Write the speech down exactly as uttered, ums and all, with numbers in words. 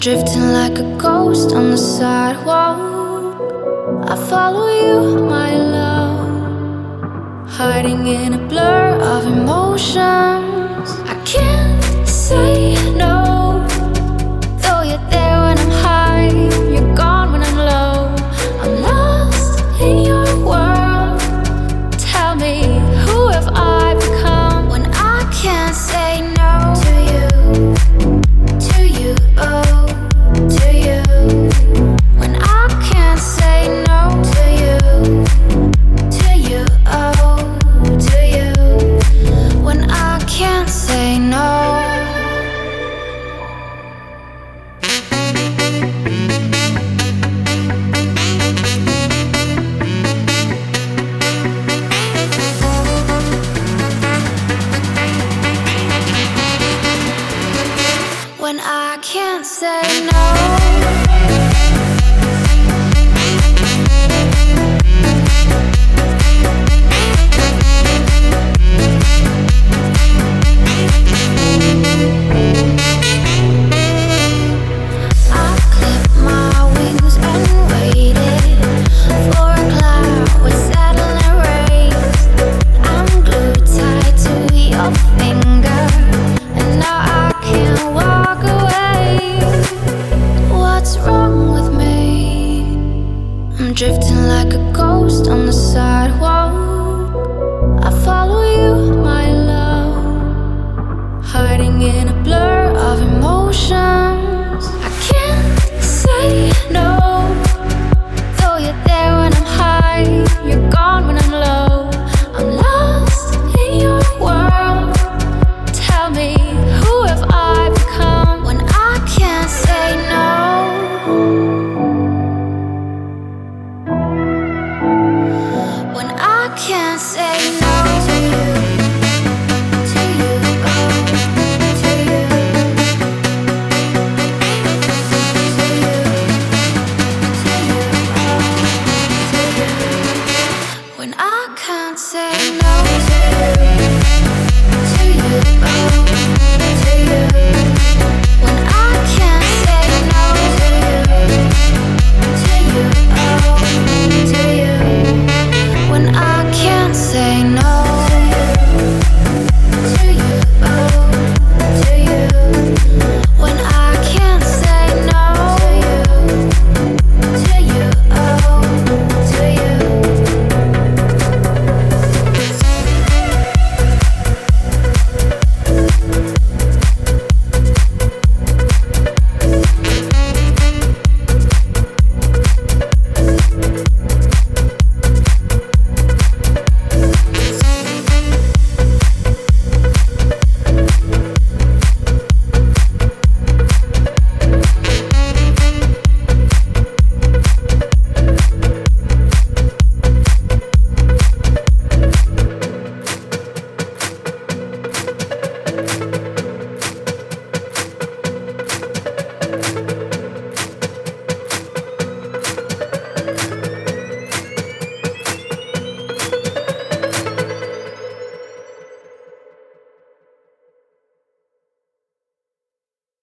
Drifting like a ghost on the sidewalk. I follow you, my love, hiding in a blur of emotions. I can't say no, though you're there when I'm high, you're gone when I'm low. I'm lost in your world. Tell me, who have I become when I can't say no to you, to you, oh, to you. When I can't say no to you, to you, oh, to you. When I can't say no. When I can't say no. Drifting like a ghost on the sidewalk. I follow you, my love, hiding in a blur of emotion.